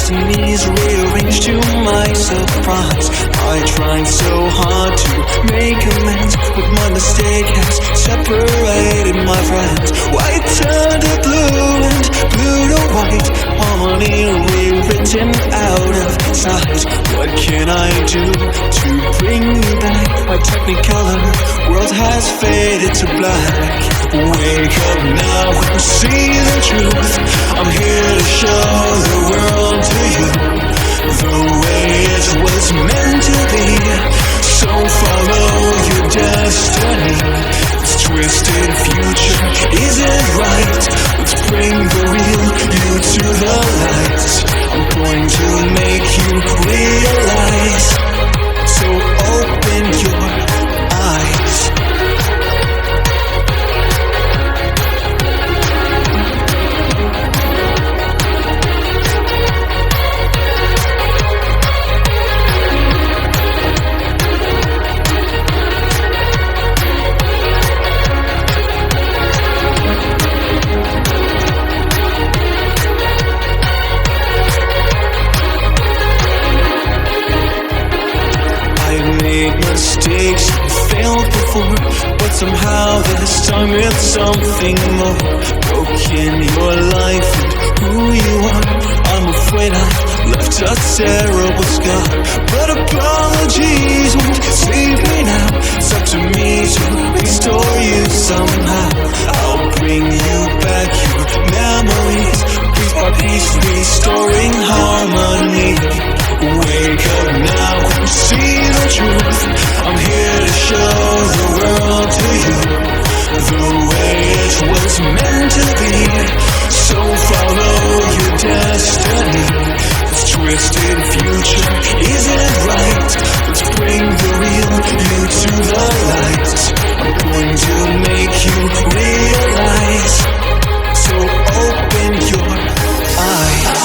destinies rearranged to my surprise. I tried so hard to make amends, but my mistake has separated my friends. White turned to blue and blue to white, harmony rewritten out of sight. What can I do to bring you back? My technicolor world has faded to black. Wake up now and see the truth. I'm here to show the world to you the way it was meant to be. So follow your destiny. This twisted future isn't right. Let's bring the real you to the light. I'm going to make you realize. So open your eyes. Mistakes failed before, but somehow this time it's something more. Broken your life and who you are. I'm afraid I left a terrible scar, but apologies won't save me now. It's up to me to restore you somehow. I'll bring you back your memories, piece by piece, restoring harmony. Wake up now and see the truth. I'm here to show the world to you the way it was meant to be. So follow your destiny. This twisted future isn't right. Let's bring the real you to the light. I'm going to make you realize. So open your eyes.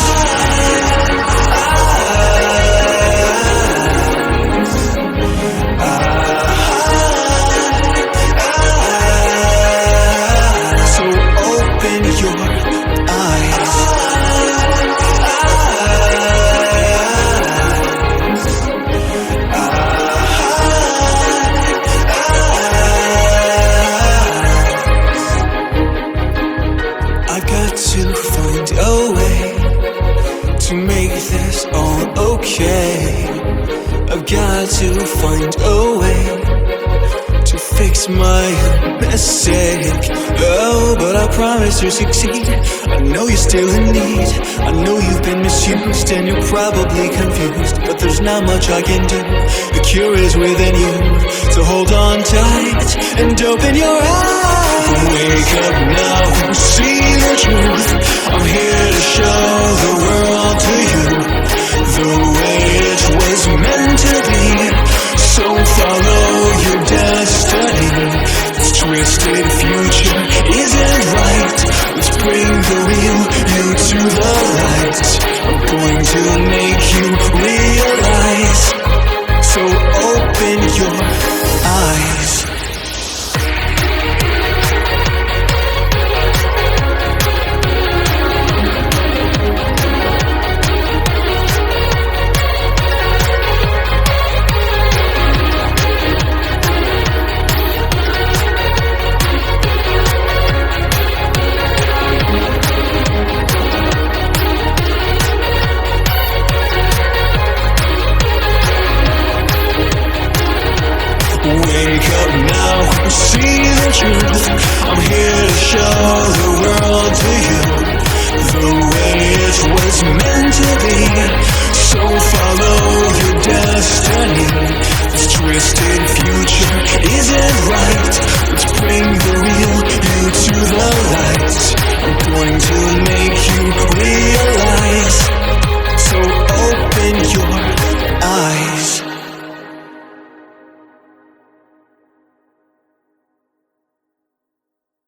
I've got to find a way to fix my mistake. Oh, but I promise to succeed. I know you're still in need. I know you've been misused and you're probably confused, but there's not much I can do. The cure is within you, so hold on tight and open your eyes. Wake up now and see the truth. I'm here to show the world to you the way it was meant to be. So follow your destiny. This twisted future isn't right. Let's bring the real you to the light. I'm going to make you realize. So open your eyes. Wake up now and see the truth. I'm here to show the world to you the way it was meant to be. So follow your destiny. This twisted future isn't right. Let's bring the real you to the light.